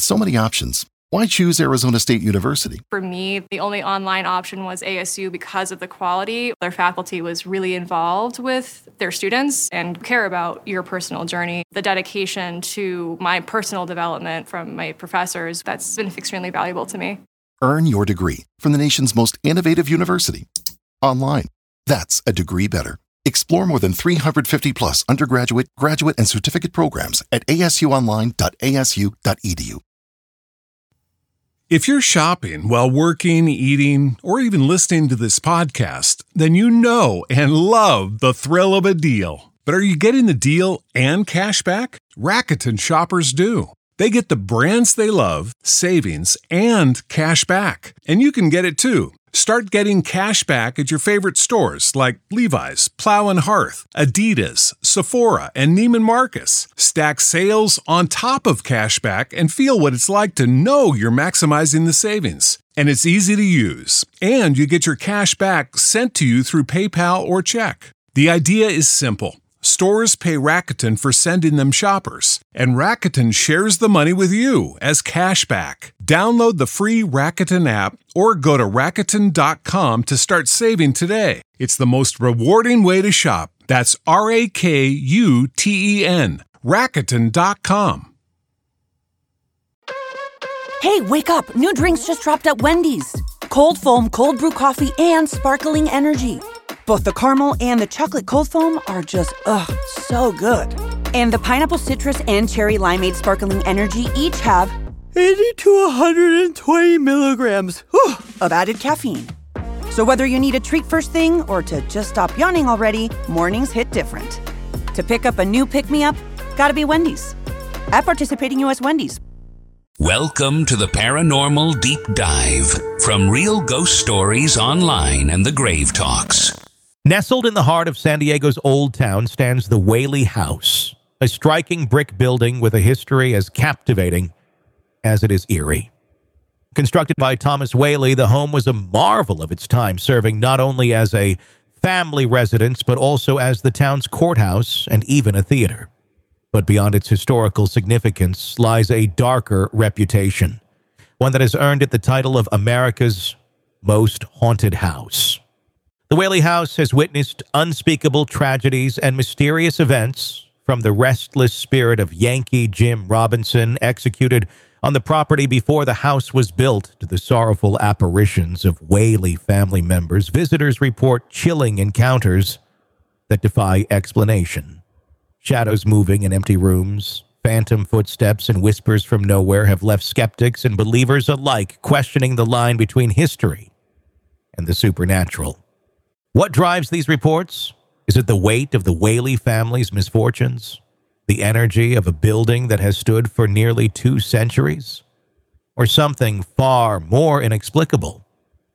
With so many options, why choose Arizona State University? For me, the only online option was ASU because of the quality. Their faculty was really involved with their students and care about your personal journey. The dedication to my personal development from my professors, that's been extremely valuable to me. Earn your degree from the nation's most innovative university. Online. That's a degree better. Explore more than 350 plus undergraduate, graduate, and certificate programs at asuonline.asu.edu. If you're shopping while working, eating, or even listening to this podcast, then you know and love the thrill of a deal. But are you getting the deal and cash back? Rakuten shoppers do. They get the brands they love, savings, and cash back. And you can get it too. Start getting cash back at your favorite stores like Levi's, Plow & Hearth, Adidas, Sephora, and Neiman Marcus. Stack sales on top of cash back and feel what it's like to know you're maximizing the savings. And it's easy to use. And you get your cash back sent to you through PayPal or check. The idea is simple. Stores pay Rakuten for sending them shoppers, and Rakuten shares the money with you as cash back. Download the free Rakuten app or go to Rakuten.com to start saving today. It's the most rewarding way to shop. That's RAKUTEN. Rakuten.com. Hey, wake up! New drinks just dropped at Wendy's. Cold foam, cold brew coffee, and sparkling energy. Both the caramel and the chocolate cold foam are just, so good. And the pineapple citrus and cherry limeade sparkling energy each have 80 to 120 milligrams of added caffeine. So whether you need a treat first thing or to just stop yawning already, mornings hit different. To pick up a new pick-me-up, gotta be Wendy's. At participating U.S. Wendy's. Welcome to the Paranormal Deep Dive from Real Ghost Stories Online and the Grave Talks. Nestled in the heart of San Diego's Old Town stands the Whaley House, a striking brick building with a history as captivating as it is eerie. Constructed by Thomas Whaley, the home was a marvel of its time, serving not only as a family residence, but also as the town's courthouse and even a theater. But beyond its historical significance lies a darker reputation, one that has earned it the title of America's most haunted house. The Whaley House has witnessed unspeakable tragedies and mysterious events, from the restless spirit of Yankee Jim Robinson executed on the property before the house was built to the sorrowful apparitions of Whaley family members. Visitors report chilling encounters that defy explanation. Shadows moving in empty rooms, phantom footsteps, and whispers from nowhere have left skeptics and believers alike questioning the line between history and the supernatural. What drives these reports? Is it the weight of the Whaley family's misfortunes? The energy of a building that has stood for nearly 2 centuries? Or something far more inexplicable?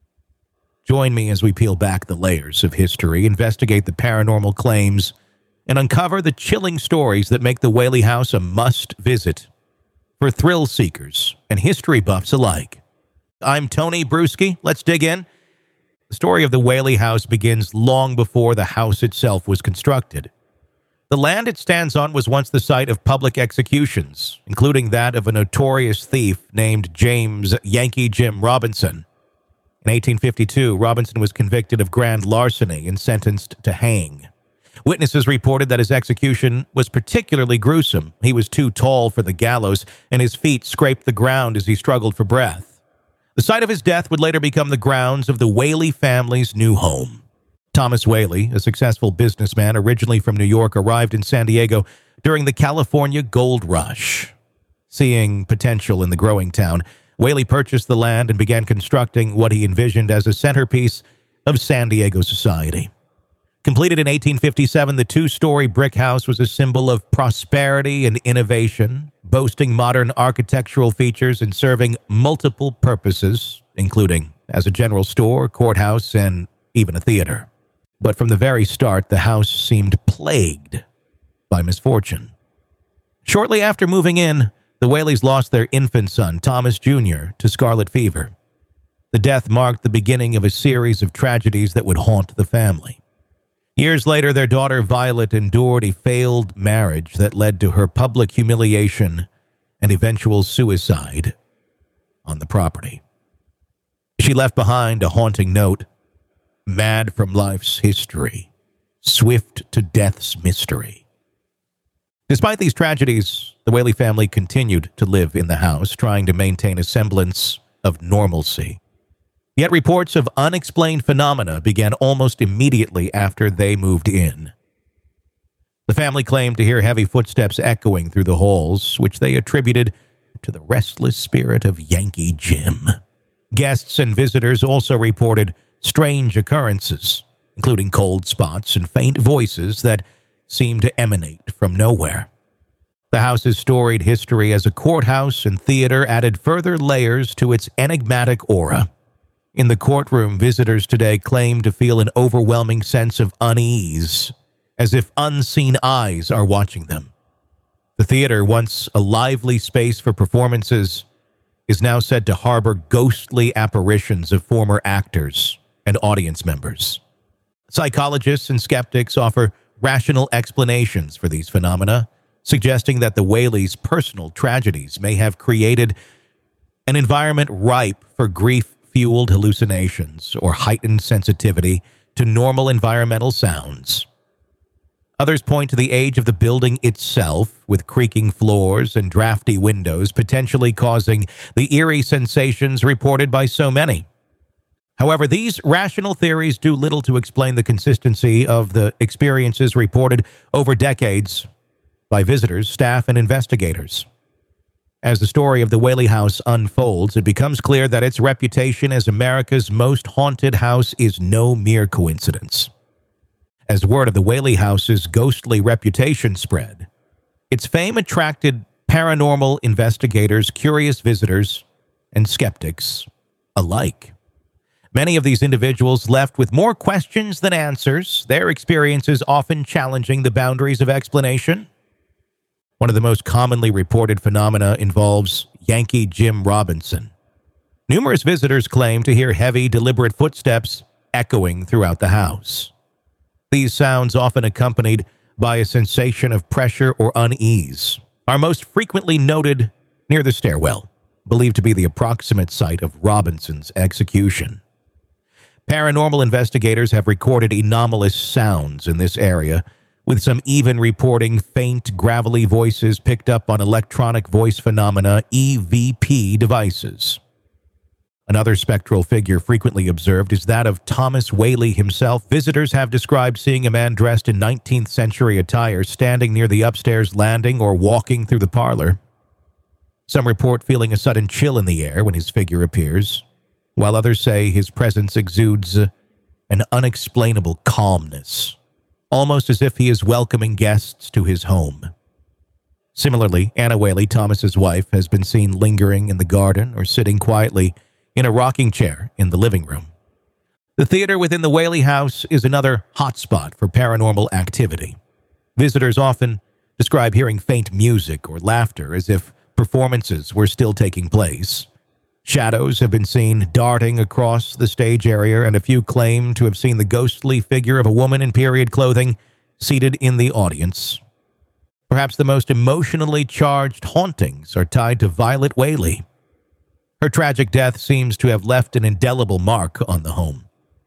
Join me as we peel back the layers of history, investigate the paranormal claims, and uncover the chilling stories that make the Whaley House a must-visit for thrill seekers and history buffs alike. I'm Tony Bruschi. Let's dig in. The story of the Whaley House begins long before the house itself was constructed. The land it stands on was once the site of public executions, including that of a notorious thief named James Yankee Jim Robinson. In 1852, Robinson was convicted of grand larceny and sentenced to hang. Witnesses reported that his execution was particularly gruesome. He was too tall for the gallows, and his feet scraped the ground as he struggled for breath. The site of his death would later become the grounds of the Whaley family's new home. Thomas Whaley, a successful businessman originally from New York, arrived in San Diego during the California Gold Rush. Seeing potential in the growing town, Whaley purchased the land and began constructing what he envisioned as a centerpiece of San Diego society. Completed in 1857, the 2-story brick house was a symbol of prosperity and innovation, boasting modern architectural features and serving multiple purposes, including as a general store, courthouse, and even a theater. But from the very start, the house seemed plagued by misfortune. Shortly after moving in, the Whaleys lost their infant son, Thomas Jr., to scarlet fever. The death marked the beginning of a series of tragedies that would haunt the family. Years later, their daughter Violet endured a failed marriage that led to her public humiliation and eventual suicide on the property. She left behind a haunting note: mad from life's history, swift to death's mystery. Despite these tragedies, the Whaley family continued to live in the house, trying to maintain a semblance of normalcy. Yet reports of unexplained phenomena began almost immediately after they moved in. The family claimed to hear heavy footsteps echoing through the halls, which they attributed to the restless spirit of Yankee Jim. Guests and visitors also reported strange occurrences, including cold spots and faint voices that seemed to emanate from nowhere. The house's storied history as a courthouse and theater added further layers to its enigmatic aura. In the courtroom, visitors today claim to feel an overwhelming sense of unease, as if unseen eyes are watching them. The theater, once a lively space for performances, is now said to harbor ghostly apparitions of former actors and audience members. Psychologists and skeptics offer rational explanations for these phenomena, suggesting that the Whaleys' personal tragedies may have created an environment ripe for grief-fueled hallucinations or heightened sensitivity to normal environmental sounds. Others point to the age of the building itself, with creaking floors and drafty windows potentially causing the eerie sensations reported by so many. However, these rational theories do little to explain the consistency of the experiences reported over decades by visitors, staff, and investigators. As the story of the Whaley House unfolds, it becomes clear that its reputation as America's most haunted house is no mere coincidence. As word of the Whaley House's ghostly reputation spread, its fame attracted paranormal investigators, curious visitors, and skeptics alike. Many of these individuals left with more questions than answers, their experiences often challenging the boundaries of explanation. One of the most commonly reported phenomena involves Yankee Jim Robinson. Numerous visitors claim to hear heavy, deliberate footsteps echoing throughout the house. These sounds, often accompanied by a sensation of pressure or unease, are most frequently noted near the stairwell, believed to be the approximate site of Robinson's execution. Paranormal investigators have recorded anomalous sounds in this area, with some even reporting faint, gravelly voices picked up on electronic voice phenomena EVP devices. Another spectral figure frequently observed is that of Thomas Whaley himself. Visitors have described seeing a man dressed in 19th century attire standing near the upstairs landing or walking through the parlor. Some report feeling a sudden chill in the air when his figure appears, while others say his presence exudes an unexplainable calmness, almost as if he is welcoming guests to his home. Similarly, Anna Whaley, Thomas's wife, has been seen lingering in the garden or sitting quietly in a rocking chair in the living room. The theater within the Whaley house is another hotspot for paranormal activity. Visitors often describe hearing faint music or laughter as if performances were still taking place. Shadows have been seen darting across the stage area, and a few claim to have seen the ghostly figure of a woman in period clothing seated in the audience. Perhaps the most emotionally charged hauntings are tied to Violet Whaley. Her tragic death seems to have left an indelible mark on the home.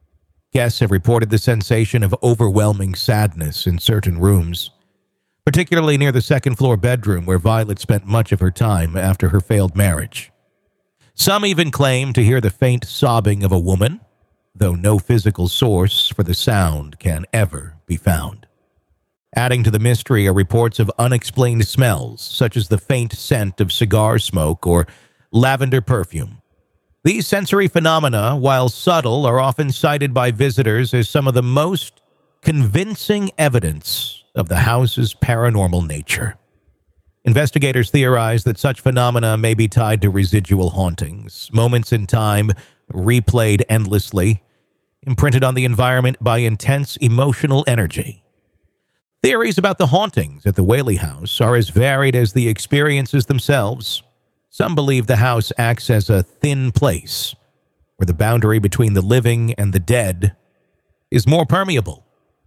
Guests have reported the sensation of overwhelming sadness in certain rooms, particularly near the second-floor bedroom where Violet spent much of her time after her failed marriage. Some even claim to hear the faint sobbing of a woman, though no physical source for the sound can ever be found. Adding to the mystery are reports of unexplained smells, such as the faint scent of cigar smoke or lavender perfume. These sensory phenomena, while subtle, are often cited by visitors as some of the most convincing evidence of the house's paranormal nature. Investigators theorize that such phenomena may be tied to residual hauntings, moments in time replayed endlessly, imprinted on the environment by intense emotional energy. Theories about the hauntings at the Whaley house are as varied as the experiences themselves. Some believe the house acts as a thin place, where the boundary between the living and the dead is more permeable.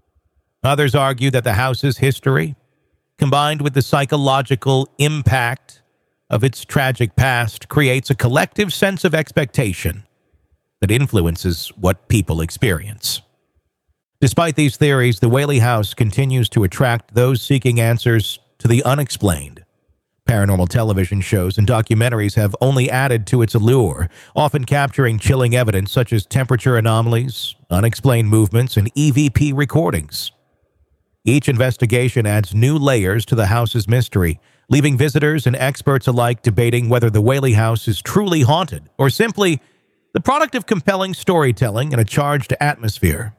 Others argue that the house's history, combined with the psychological impact of its tragic past creates a collective sense of expectation that influences what people experience. Despite these theories, the Whaley House continues to attract those seeking answers to the unexplained. Paranormal television shows and documentaries have only added to its allure, often capturing chilling evidence such as temperature anomalies, unexplained movements, and EVP recordings. Each investigation adds new layers to the house's mystery, leaving visitors and experts alike debating whether the Whaley House is truly haunted or simply the product of compelling storytelling and a charged atmosphere.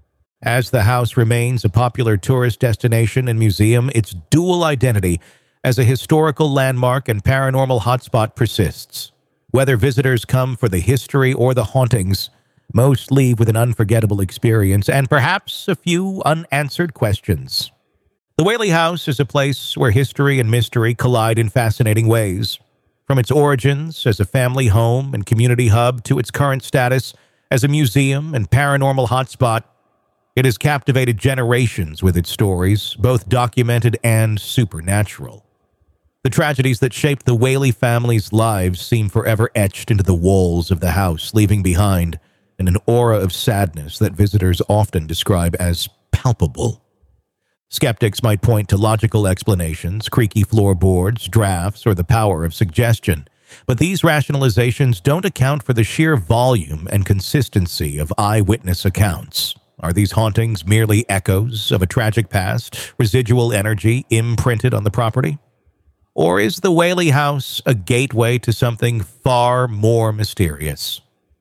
As the house remains a popular tourist destination and museum, its dual identity as a historical landmark and paranormal hotspot persists. Whether visitors come for the history or the hauntings, most leave with an unforgettable experience and perhaps a few unanswered questions. The Whaley House is a place where history and mystery collide in fascinating ways. From its origins as a family home and community hub to its current status as a museum and paranormal hotspot, it has captivated generations with its stories, both documented and supernatural. The tragedies that shaped the Whaley family's lives seem forever etched into the walls of the house, leaving behind an aura of sadness that visitors often describe as palpable. Skeptics might point to logical explanations, creaky floorboards, drafts, or the power of suggestion, but these rationalizations don't account for the sheer volume and consistency of eyewitness accounts. Are these hauntings merely echoes of a tragic past, residual energy imprinted on the property? Or is the Whaley House a gateway to something far more mysterious?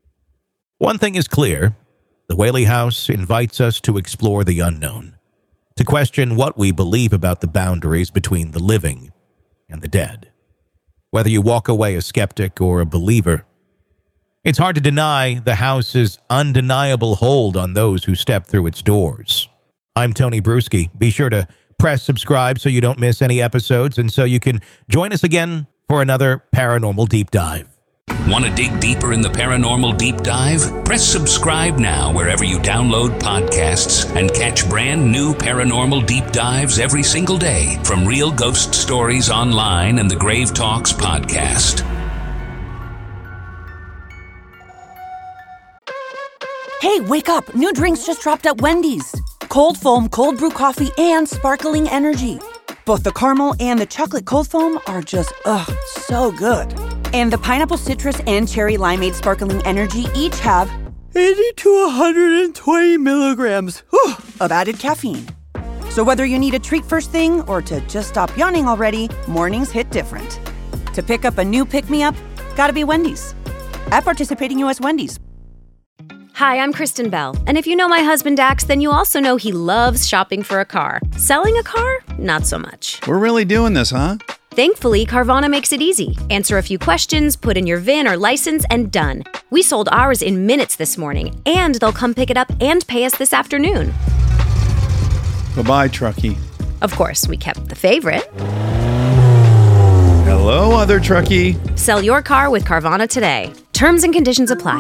One thing is clear: the Whaley House invites us to explore the unknown, to question what we believe about the boundaries between the living and the dead. Whether you walk away a skeptic or a believer, it's hard to deny the house's undeniable hold on those who step through its doors. I'm Tony Bruschi. Be sure to press subscribe so you don't miss any episodes and so you can join us again for another Paranormal Deep Dive. Want to dig deeper in the Paranormal Deep Dive? Press subscribe now wherever you download podcasts and catch brand new Paranormal Deep Dives every single day from Real Ghost Stories Online and the Grave Talks podcast. Hey, wake up! New drinks just dropped at Wendy's. Cold foam, cold brew coffee, and sparkling energy. Both the caramel and the chocolate cold foam are just, so good. And the pineapple citrus and cherry limeade sparkling energy each have 80 to 120 milligrams of added caffeine. So whether you need a treat first thing or to just stop yawning already, mornings hit different. To pick up a new pick-me-up, gotta be Wendy's. At participating U.S. Wendy's. Hi, I'm Kristen Bell, and if you know my husband Dax, then you also know he loves shopping for a car. Selling a car? Not so much. We're really doing this, huh? Thankfully, Carvana makes it easy. Answer a few questions, put in your VIN or license, and done. We sold ours in minutes this morning, and they'll come pick it up and pay us this afternoon. Bye-bye, truckie. Of course, we kept the favorite. Hello, other truckie. Sell your car with Carvana today. Terms and conditions apply.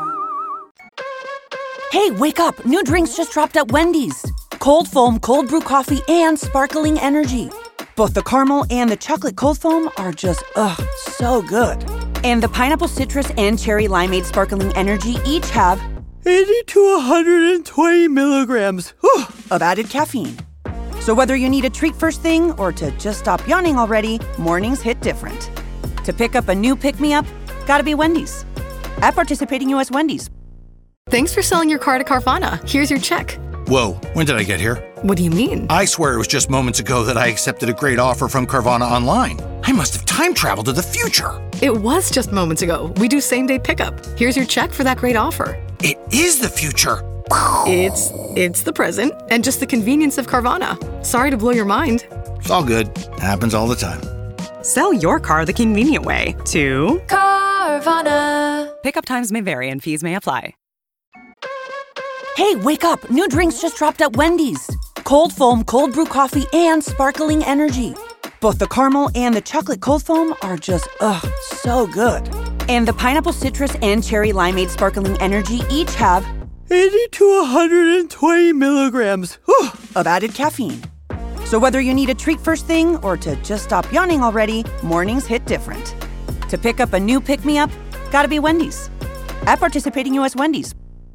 Hey, wake up! New drinks just dropped at Wendy's. Cold foam, cold brew coffee, and sparkling energy. Both the caramel and the chocolate cold foam are just, so good. And the pineapple citrus and cherry limeade sparkling energy each have 80 to 120 milligrams of added caffeine. So whether you need a treat first thing or to just stop yawning already, mornings hit different. To pick up a new pick-me-up, gotta be Wendy's. At participating U.S. Wendy's. Thanks for selling your car to Carvana. Here's your check. Whoa, when did I get here? What do you mean? I swear it was just moments ago that I accepted a great offer from Carvana Online. I must have time traveled to the future. It was just moments ago. We do same-day pickup. Here's your check for that great offer. It is the future. It's the present and just the convenience of Carvana. Sorry to blow your mind. It's all good. Happens all the time. Sell your car the convenient way to Carvana. Pickup times may vary and fees may apply. Hey, wake up! New drinks just dropped at Wendy's. Cold foam, cold brew coffee, and sparkling energy. Both the caramel and the chocolate cold foam are just, so good. And the pineapple citrus and cherry limeade sparkling energy each have 80 to 120 milligrams of added caffeine. So whether you need a treat first thing or to just stop yawning already, mornings hit different. To pick up a new pick-me-up, gotta be Wendy's. At participating U.S. Wendy's.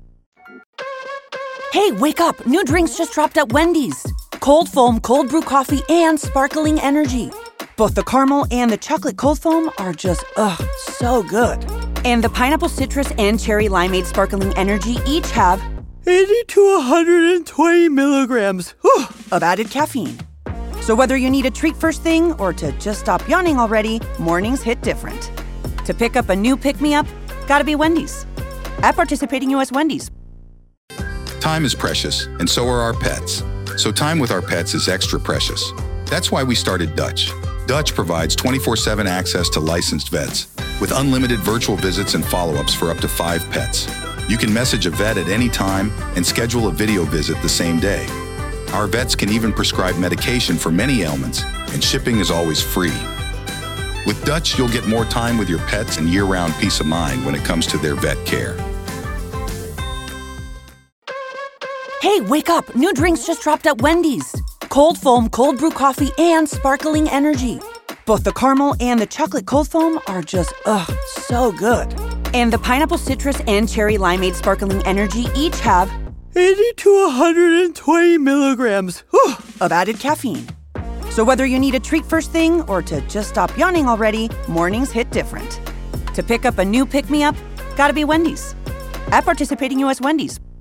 Hey, wake up! New drinks just dropped at Wendy's. Cold foam, cold brew coffee, and sparkling energy. Both the caramel and the chocolate cold foam are just, so good. And the pineapple citrus and cherry limeade sparkling energy each have 80 to 120 milligrams of added caffeine. So whether you need a treat first thing or to just stop yawning already, mornings hit different. To pick up a new pick-me-up, gotta be Wendy's. At participating U.S. Wendy's. Time is precious, and so are our pets. So time with our pets is extra precious. That's why we started Dutch. Dutch provides 24/7 access to licensed vets with unlimited virtual visits and follow-ups for up to 5 pets. You can message a vet at any time and schedule a video visit the same day. Our vets can even prescribe medication for many ailments, and shipping is always free. With Dutch, you'll get more time with your pets and year-round peace of mind when it comes to their vet care. Hey, wake up! New drinks just dropped at Wendy's. Cold foam, cold brew coffee, and sparkling energy. Both the caramel and the chocolate cold foam are just, so good. And the pineapple citrus and cherry limeade sparkling energy each have 80 to 120 milligrams of added caffeine. So whether you need a treat first thing or to just stop yawning already, mornings hit different. To pick up a new pick-me-up, gotta be Wendy's. At participating U.S. Wendy's.